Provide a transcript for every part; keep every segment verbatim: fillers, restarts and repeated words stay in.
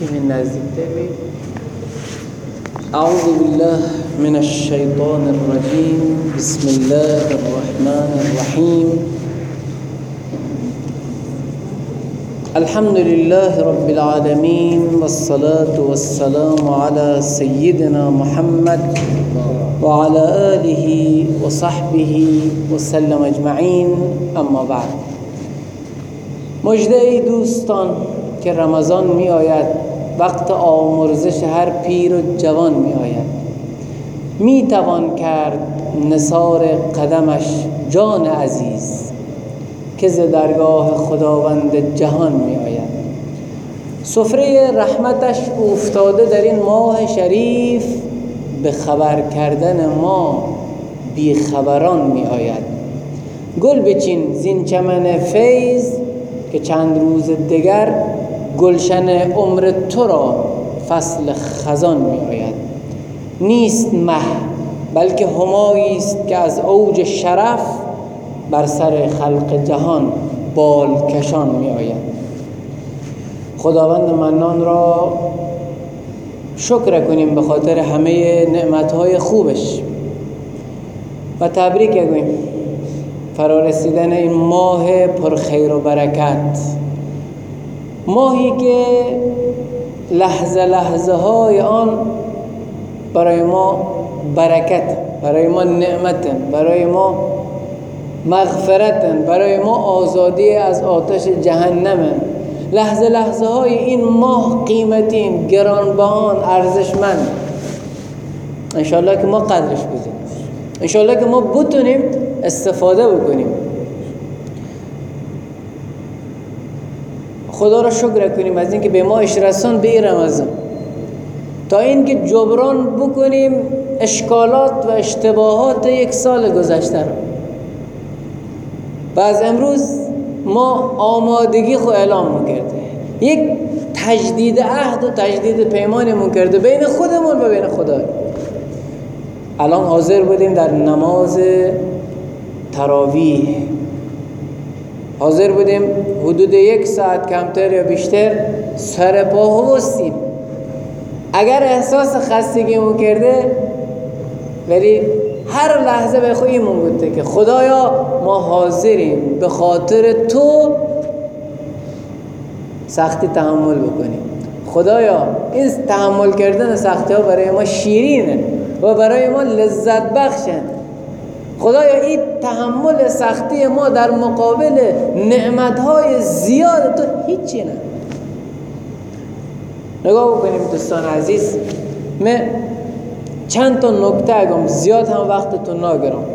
من نزدیکتر بید. اعوذ بالله من الشیطان الرجیم. بسم الله الرحمن الرحیم. الحمد لله رب العالمين والصلاة والسلام على سيدنا محمد وعلى آله وصحبه وسلم اجمعین. اما بعد، مژده ای دوستان که رمضان می آید، وقت آمرزش هر پیر و جوان می آید. می توان کرد نثار قدمش جان عزیز که ز درگاه خداوند جهان می آید. سفره رحمتش افتاده در این ماه شریف، به خبر کردن ما بی خبران می آید. گل بچین زین چمن فیض که چند روز دیگر گلشن عمر تو را فصل خزان می آید. نیست مه بلکه همایی است که از اوج شرف بر سر خلق جهان بال کشان می آید. خداوند منان را شکر کنیم به خاطر همه نعمتهای خوبش و تبریک گوییم فرارسیدن این ماه پر خیر و برکت، ماهی که لحظه لحظه های آن برای ما برکت، برای ما نعمت، برای ما مغفرت، برای ما آزادی از آتش جهنم. لحظه لحظه های این ماه قیمتین، گرانبهان، ارزشمند. انشالله که ما قدرش بدونیم، انشالله که ما بتونیم استفاده بکنیم. خدا را شکر کنیم از اینکه به ما رسان به این رمضان، تا اینکه جبران بکنیم اشکالات و اشتباهات یک سال گذشته را. و از امروز ما آمادگی خو اعلام میکرده، یک تجدید عهد و تجدید پیمانمون کرده بین خودمون و بین خدا. الان حاضر بودیم در نماز تراویح، حاضر بودیم حدود یک ساعت کمتر یا بیشتر سر پا هستیم. اگر احساس خستگیمون کرده، ولی هر لحظه به خودمون گفته که خدایا ما حاضریم به خاطر تو سختی تحمل بکنیم. خدایا این تحمل کردن سختی ها برای ما شیرینه و برای ما لذت بخشن. خدایا این تحمل سختی ما در مقابل نعمتهای زیاد تو هیچی نه. نگاه بکنیم دوستان عزیز، من چند تا نکته اگم زیاد هم وقتتون نگیرم.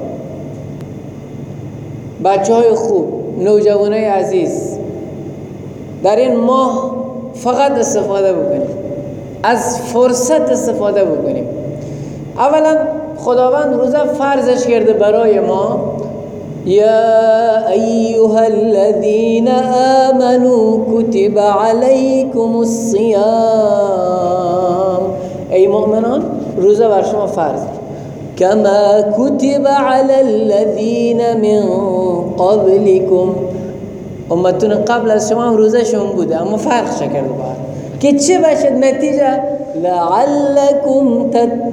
بچه های خوب، نوجوانای عزیز، در این ماه فقط استفاده بکنیم، از فرصت استفاده بکنیم. اولا خداوند روزه فرضش کرده برای ما. یا ایها الذین آمنوا کتب علیکم الصیام. ای مؤمنان، روزه بر شما فرض کما کتب علی الذین من قبلکم. امتون قبل از شما هم روزه شون بوده اما فرق کرده باید که چه باشد نتیجه؟ لعلکم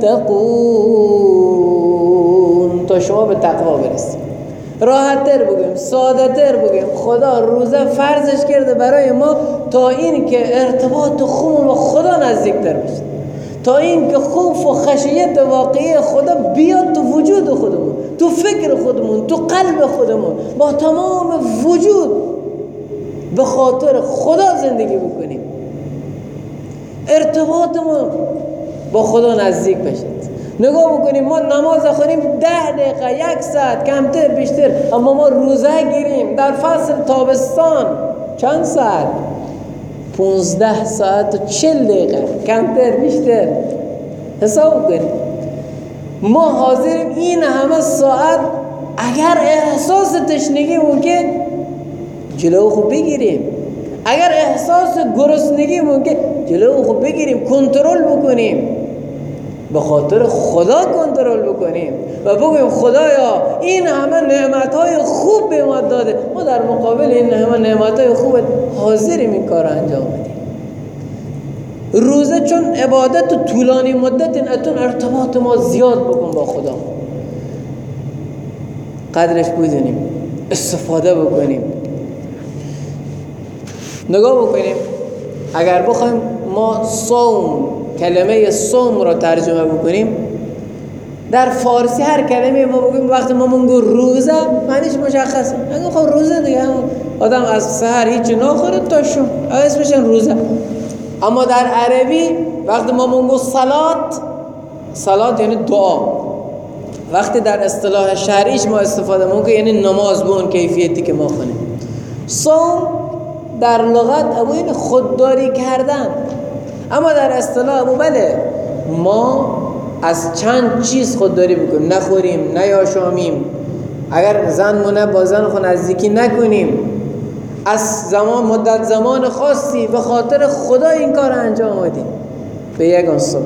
تتقون، تا شما به تقوا برسید. راحت تر بگیم، ساده تر بگیم، خدا روزه فرضش کرده برای ما تا این که ارتباط خوب و خدا نزدیک تر بشه، تا این که خوف و خشیت واقعی خدا بیاد تو وجود خودمون، تو فکر خودمون، تو قلب خودمون، با تمام وجود به خاطر خدا زندگی بکنیم، ارتباطمون با خدا نزدیک بشه. نگاه بکنیم ما نماز خونیم ده دقیقه، یک ساعت، کمتر بیشتر، اما ما روزه گیریم در فصل تابستان چند ساعت؟ پونزده ساعت و چل دقیقه، کمتر بیشتر. حساب کنیم ما حاضریم این همه ساعت اگر احساس تشنگی ممکن جلو خود بگیریم، اگر احساس گرسنگی ممکن جلو خود بگیریم، کنترل بکنیم، به خاطر خدا کنترل بکنیم و بگویم خدایا این همه نعمتهای خوب به ما داده، ما در مقابل این همه نعمتهای خوب حاضریم این کار انجام بدیم. روزه چون عبادت و طولانی مدت اتون ارتباط ما زیاد بکن با خدا، قدرش بدونیم، استفاده بکنیم. نگاه بکنیم اگر بخوایم ما صوم، کلمه صوم را ترجمه بکنیم، در فارسی هر کلمه ما بگیم وقتی ما میگیم روزه معنیش مشخصه. اگه خب روزه دیگه آدم از سحر هیچ نخوره تا شب اسمش روزه. اما در عربی وقتی ما میگیم صلات، صلات یعنی دعا. وقتی در اصطلاح شرعیش ما استفاده میکنیم یعنی نماز به اون کیفیتی که ما خونیم. صوم در لغت ابو این خودداری کردن، اما در اصطلاح ابو بله ما از چند چیز خودداری بکنیم، نخوریم، نیاشامیم، اگر زن مونه با زن خود نزدیکی نکنیم، از زمان مدت زمان خاصی به خاطر خدا این کار انجام بدیم به یگان صبح.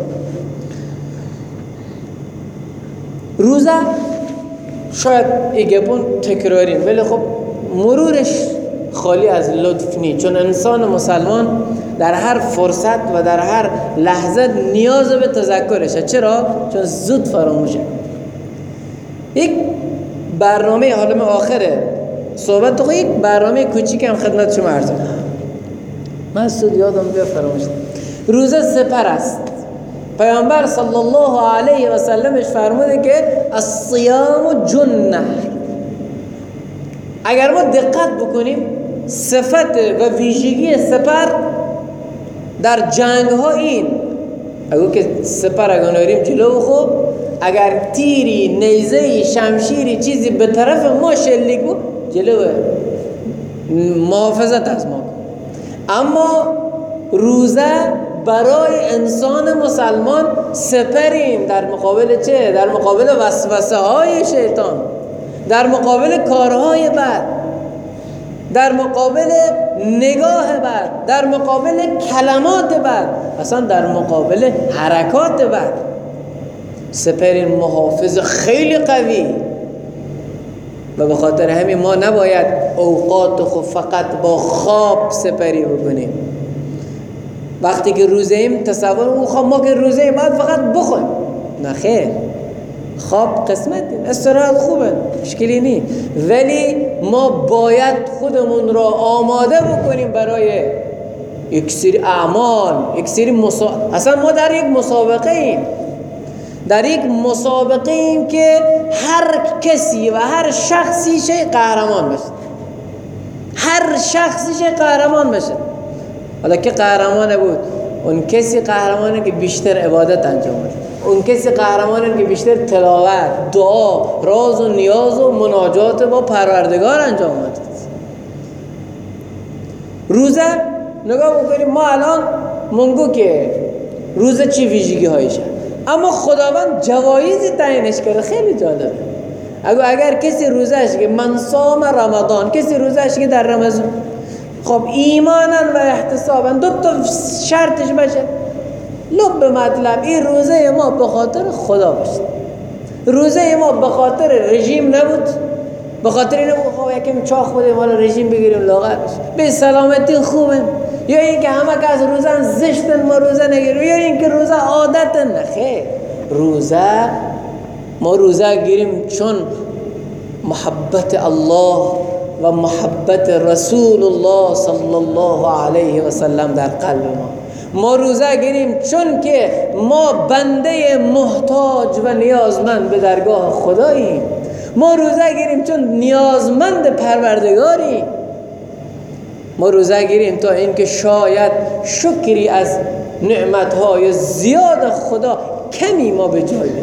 روزه شاید ایگپون تکراریم ولی خب مرورش خالی از لطف نی، چون انسان مسلمان در هر فرصت و در هر لحظه نیاز به تذکرشه. چرا؟ چون زود فراموشه. یک برنامه حالم آخره صحبت تو یک برنامه کوچیک هم خدمت شما عرض کنم. من سود یادم بیا فراموش. روزه سپر است. پیامبر صلی الله علیه و سلمش فرموده که الصیام جنه. اگر ما دقت بکنیم صفت و ویژگی سپر در جنگ ها این اگه که سپر اگر ناریم جلو خو اگر تیری، نیزهی، شمشیری چیزی به طرف ما شلیک بود جلوه محافظت از ما. اما روزه برای انسان مسلمان سپریم در مقابل چه؟ در مقابل وسوسه های شیطان، در مقابل کارهای بد، در مقابل نگاه بد، در مقابل کلمات بد، اصلا در مقابل حرکات بد. سپرین محافظ خیلی قوی و به خاطر همین ما نباید اوقات خود فقط با خواب سپری بکنیم. وقتی که روزه ایم تصور اون خواب ما که روزه ایم باید فقط بخوریم، نه خیر، خواب قسمت استراحت خوبه مشکلی نیست، ولی ما باید خودمون را آماده بکنیم برای یک سری اعمال، یک سری مسا... اصلا ما در یک مسابقه ایم، در یک مسابقه ایم که هر کسی و هر شخصی شه قهرمان بشه، هر شخصی شه قهرمان بشه. حالا که قهرمان بود؟ اون کسی قهرمانه که بیشتر عبادت انجام بده، اون کسی قهرمانه که بیشتر تلاوت، دعا، راز و نیاز و مناجات با پروردگار انجام بده. روزه نگاه بکنیم ما الان منگو که روزه چی ویژگی هایشه، اما خداوند جوایزی تعیینش کرده خیلی جالبه. اگر اگر کسی روزهش که من صام رمضان، کسی روزهش که در رمضان، خب ایمانا و احتسابا دو تا شرطش باشه. لب مطلب این روزه ما به خاطر خدا باشه، روزه ما به خاطر رژیم نبود، به خاطر اینه خب یکم چاق بودیم حالا رژیم بگیریم لاغر به سلامتی خوبه، یا اینکه همه که از روزه زشتن ما روزه نگیریم، یا اینکه روزه عادتن. نخیر، روزه ما روزه گیریم چون محبت الله و محبت رسول الله صلی الله علیه و سلم در قلب ما. ما روزه گیریم چون که ما بنده محتاج و نیازمند به درگاه خداییم. ما روزه گیریم چون نیازمند پروردگاریم. ما روزه گیریم تا اینکه شاید شکری از نعمتهای زیاد خدا کمی ما به جای بریم.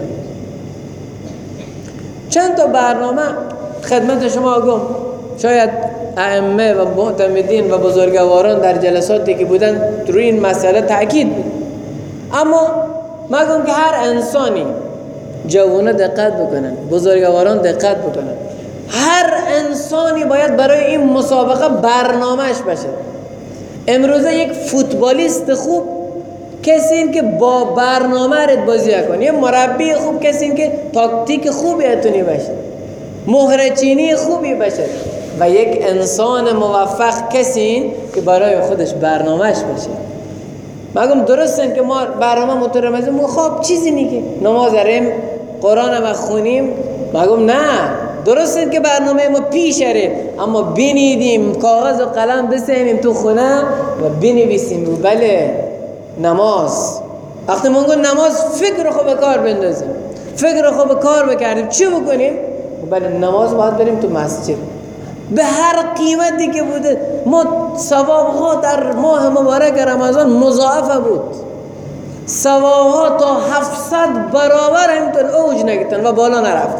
چند تا برنامه خدمت شما گم، شاید ائمه و معتمدین و بزرگواران در جلساتی که بودن روی این مسئله تاکید بود، اما مگم که هر انسانی، جوانه دقت بکنن، بزرگواران دقت بکنن، هر انسانی باید برای این مسابقه برنامهش باشه. امروزه یک فوتبالیست خوب کسی این که با برنامه رد بازی کنه، یه مربی خوب کسی این که تاکتیک خوبی اتونی باشه، مهرچینی خوبی باشه، و یک انسان موفق کسی این که برای خودش برنامهش باشه. مگم درسته که ما برنامه مترمزه مگم خواب چیزی نیگه نماز داریم قرآن ما خونیم مگم نه درسته که برنامه ما پیش ریم اما بنیدیم کاغذ و قلم بسینیم تو خونه و بنویسیم بله نماز وقتی ما گفتیم نماز فکر خو به کار بندازیم فکر خو به کار بکردیم چی بکنیم بله نماز باید بریم تو مسجد به هر قیمتی که بوده ما ثواب ها در ماه مبارک رمضان مضاعف بود ثواب ها تا هفتصد برابر همتون اوج نگیتن و بالا نرفتن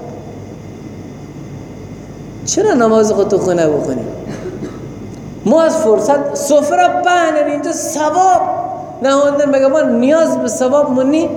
چرا نماز خود تو خونه بخونیم ما از فرصت سفره پهنن اینجا ثواب نهاندن بگه ما نیاز به ثواب منی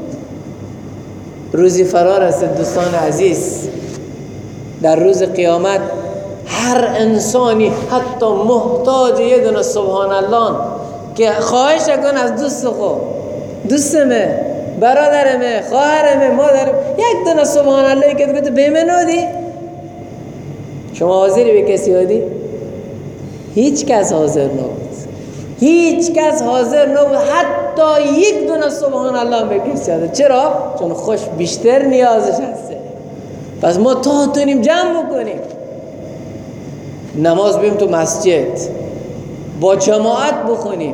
روزی فرار است دوستان عزیز در روز قیامت هر انسانی حتی محتاج یه دونه سبحان الله که خواهش کن از دوست خود دوستمه برادرمه خواهرمه مادرمه یک دونه سبحان الله که گفت به من ندی شما حاضری به کسی هادی هیچ کس حاضر نبود هیچ کس حاضر نبود حتی یک دونه سبحان الله به کسی هاده چرا؟ چون خوش بیشتر نیازش هسته پس ما تا تونیم جمع بکنیم نماز بیم تو مسجد با جماعت بخونیم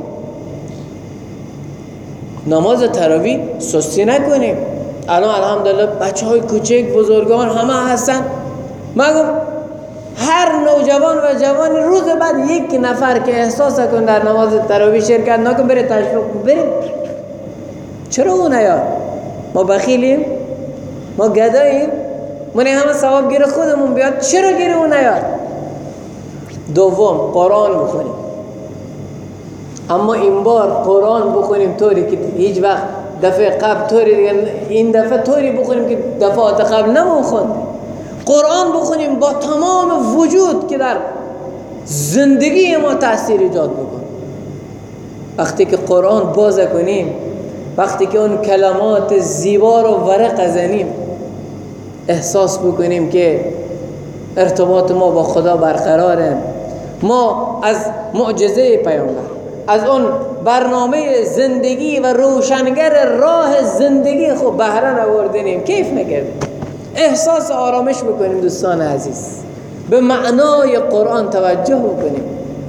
نماز تراویح سستی نکنیم الان الحمدلله بچه های کوچک بزرگان همه هستن مگم هر نوجوان و جوان روز بعد یک نفر که احساس کن در نماز تراویح شرکت نکن بره تشویق بریم چرا اون نیاد ما بخیلیم ما گداییم من همه ثواب گیر خودمون بیاد چرا گیر اون نیاد دوم قرآن بخونیم اما این بار قرآن بخونیم طوری که هیچ وقت دفعه قبل طوری دیگه این دفعه طوری بخونیم که دفعات قبل نمون خوندیم قرآن بخونیم با تمام وجود که در زندگی ما تأثیر ایجاد بکن وقتی که قرآن باز کنیم وقتی که اون کلمات زیبا رو ورق زنیم احساس بکنیم که ارتباط ما با خدا برقراره ما از معجزه پیامبر از اون برنامه زندگی و روشنگر راه زندگی خود بهره نبردیم کیف نکردیم احساس آرامش بکنیم دوستان عزیز به معنای قرآن توجه بکنیم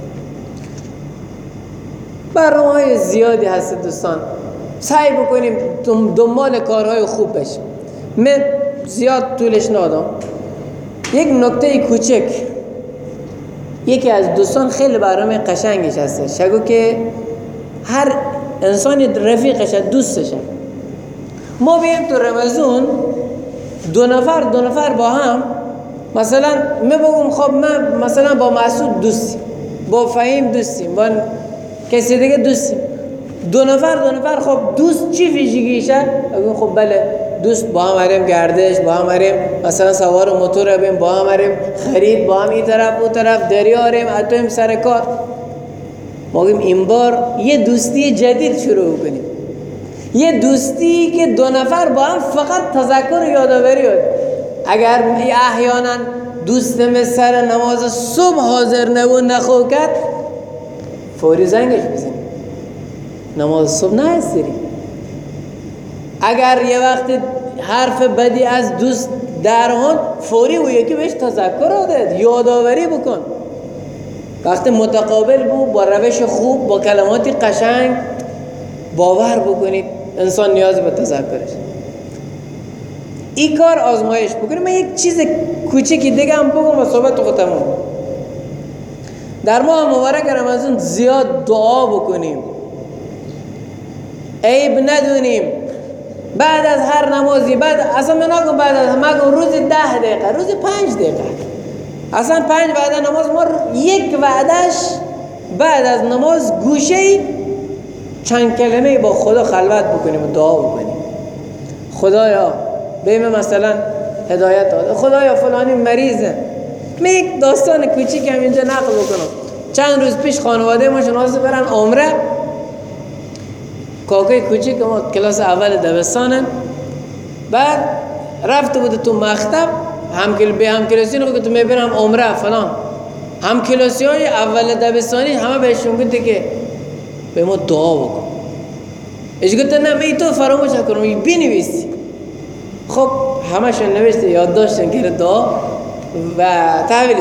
برنامه های زیادی هست دوستان سعی بکنیم دنبال کارهای خوب بشیم من زیاد طولش ندم یک نکته کوچک یکی از دوستان خیلی برنامه قشنگش هست شگو که هر انسانی رفیقش دوستشه ما بیم تو رمضان دو نفر دو نفر با هم مثلا می بگم خب من مثلا با مسعود دوستیم با فهیم دوستیم با کسی دیگه دوستیم دو نفر دو نفر خب دوست چی ویژگیشه بگم خب بله دوست با هم هریم گردش با هم هریم مثلا سوار موتور بیم با هم هریم خرید با هم این طرف اون طرف دریا هریم اتویم سر کار ما بگیم این بار یه دوستی جدید شروع کنیم یه دوستی که دو نفر با هم فقط تذکر و یادآوری هست اگر احیانا دوستم سر نماز صبح حاضر نبود نخو کرد فوری زنگش بزنیم نماز صبح نه هستیم اگر یه وقت حرف بدی از دوست درهان فوری او یکی بهش تذکر داد یادآوری بکن وقتی متقابل بود با روش خوب با کلماتی قشنگ باور بکنید انسان نیاز به تذکرش این کار آزمایش بکنید من یک چیز کوچیکی دیگه هم بگم و صحبت خود تموم در ماه مبارک رمضان زیاد دعا بکنیم عیب ندونیم بعد از هر نمازی بعد اصلا من نگم بعد از مگم روز ده دقیقه روز پنج دقیقه اصلا پنج بعد از نماز ما یک وعدش بعد از نماز گوشه چند کلمه با خدا خلوت بکنیم و دعا بکنیم خدایا بهم مثلا هدایت داد خدایا فلانی مریضه من یک داستان کوچیک هم اینجا نقل بکنم چند روز پیش خانواده ما شناسه برن عمره کاکای کوچیک ما کلاس اول دبستانن بعد رفته بود تو مکتب هم کل به هم کلاسی نگفت تو میبرم عمره فلان هم کلاسی های اول دبستانی همه بهشون گفت که به ما دعا بکن اش گفت نه می تو فراموش نکنم بنویسی. خب همشون نوشته یادداشتن که دعا و تحویلش.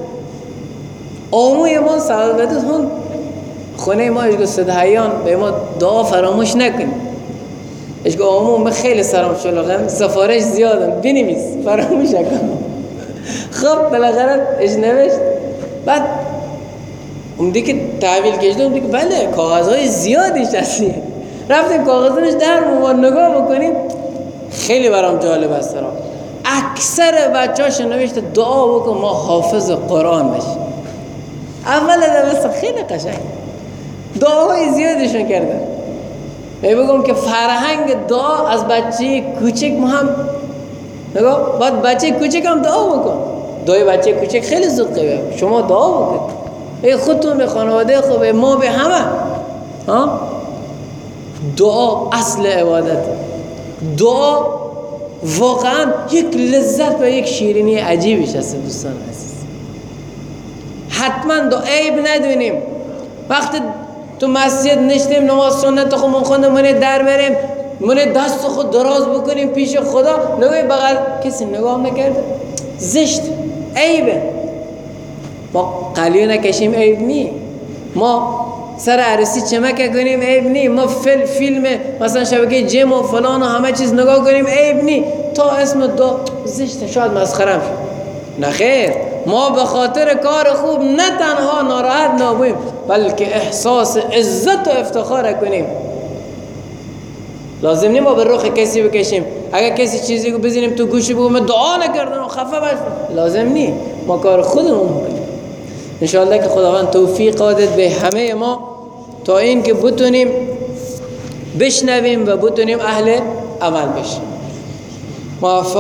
آموی ما سال بعد هون خونه ما اش گفت صدایان به ما دعا فراموش نکنیم. اش گفت آمو من خیلی سرم شلوغم سفارش زیادم بنویس فراموش نکنم. خب بالاخره اش نوشت. بعد اون دیگه تحویل کشیدم دیگه بله کاغذهای زیادیش هستی. رفتیم کاغذش در ما نگاه بکنیم خیلی برام جالب است. اکثر بچه‌هاش نوشته دعا بکن ما حافظ قرآن بشیم. اول دبستان خیلی قشنگ دعاهای زیادشون کردن. می بگم که فرهنگ دعا از بچه کوچک ما هم نگاه بعد بچه کوچک هم دعا بکن. دعای بچه کوچک خیلی ذوقه. شما دعا بکن ای خودتون به خانواده خوب ما به همه ها. دعا اصل عبادت. دعا واقعا یک لذت و یک شیرینی عجیبیش هست دوستان عزیز. حتما دعا عیب ندونیم. وقتی تو مسجد نشتیم نماز سنت خود من خوندم من در بریم من دست خود دراز بکنیم پیش خدا نگاه بغل کسی نگاه نکرده زشت عیبه. ما قلیو نکشیم عیب نی. ما سر عروسی چمک کنیم عیب نی. ما فیلم فیلم مثلا شبکه جیم و فلان و همه چیز نگاه کنیم عیب نی. تا اسم دو زشت شاید مسخره شد. نه خیر ما به خاطر کار خوب نه تنها ناراحت نبویم بلکه احساس عزت و افتخار کنیم. لازم نیم ما به رخ کسی بکشیم. اگر کسی چیزی رو بزنیم تو گوشی بگو من دعا نکردم خفه باش لازم نی. ما کار خودمون کنیم. انشاءالله که خداوند توفیق داد به همه ما تا این که بتونیم بشنویم و بتونیم اهل عمل بشیم. موفق